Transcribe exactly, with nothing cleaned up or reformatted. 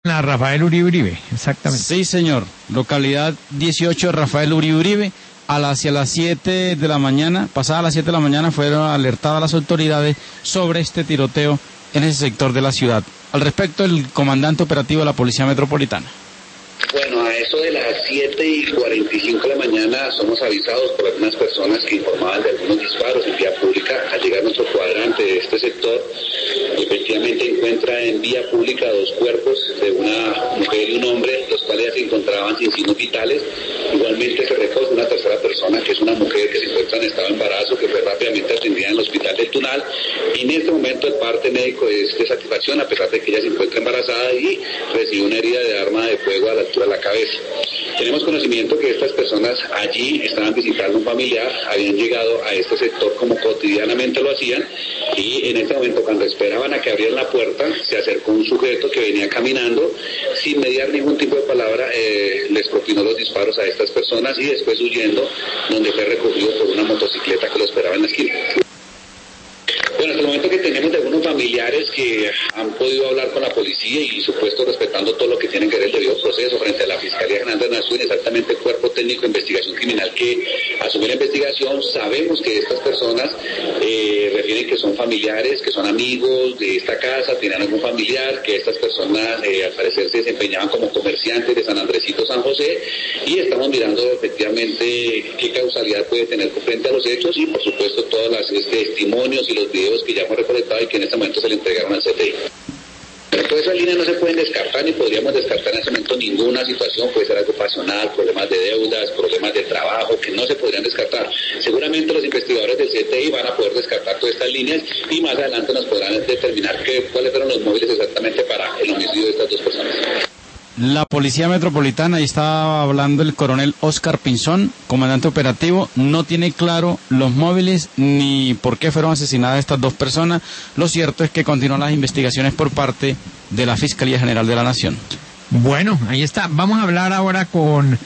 A Rafael Uribe Uribe, exactamente. Sí, señor. Localidad dieciocho, Rafael Uribe Uribe. A las, hacia las siete de la mañana, pasadas las siete de la mañana, fueron alertadas las autoridades sobre este tiroteo en ese sector de la ciudad. Al respecto, el comandante operativo de la Policía Metropolitana. Bueno, a eso de las siete y cuarenta y cinco de la mañana somos avisados por algunas personas que informaban de algunos disparos en vía pública. Al llegar nuestro cuadrante de este sector, efectivamente encuentra en vía pública dos cuerpos de una mujer y un hombre, los cuales ya se encontraban sin signos vitales. Igualmente se recoge una tercera persona, que es una mujer que se encuentra en estado de embarazo, que fue rápidamente atendida en el hospital del Tunal. En este momento el parte médico es de satisfacción, a pesar de que ella se encuentra embarazada y recibe una herida de arma de fuego a la altura de la cabeza. Tenemos conocimiento que estas personas allí estaban visitando a un familiar, habían llegado a este sector como cotidianamente lo hacían, y en este momento, cuando esperaban a que abrieran la puerta, se acercó un sujeto que venía caminando, sin mediar ningún tipo de palabra, eh, les propinó los disparos a estas personas y después huyendo, donde fue recogido por una motocicleta que lo esperaba en la esquina. Bueno, hasta el momento que tenemos de algunos familiares que han podido hablar con la policía y, supuesto, respetando todo lo que tiene que ver el debido proceso frente a la Fiscalía General de la Nación, exactamente el Cuerpo Técnico de Investigación Criminal que asume la investigación. Sabemos que estas personas eh, refieren que son familiares, que son amigos de esta casa, tienen algún familiar, que estas personas eh, al parecer se desempeñaban como comerciantes de San Andresito, San José, y estamos mirando efectivamente qué causalidad puede tener frente a los hechos y, por supuesto, todos los este, testimonios y los videos que ya hemos recolectado y que en este momento se le entregaron al C T I. Pero todas esas líneas no se pueden descartar, ni podríamos descartar en este momento ninguna situación, puede ser algo pasional, problemas de deudas, problemas de trabajo, que no se podrían descartar. Seguramente los investigadores del C T I van a poder descartar todas estas líneas y más adelante nos podrán determinar qué, cuáles fueron los móviles exactamente para el homicidio de estas dos personas. La Policía Metropolitana, ahí estaba hablando el coronel Oscar Pinzón, comandante operativo, no tiene claro los móviles ni por qué fueron asesinadas estas dos personas. Lo cierto es que continúan las investigaciones por parte de la Fiscalía General de la Nación. Bueno, ahí está. Vamos a hablar ahora con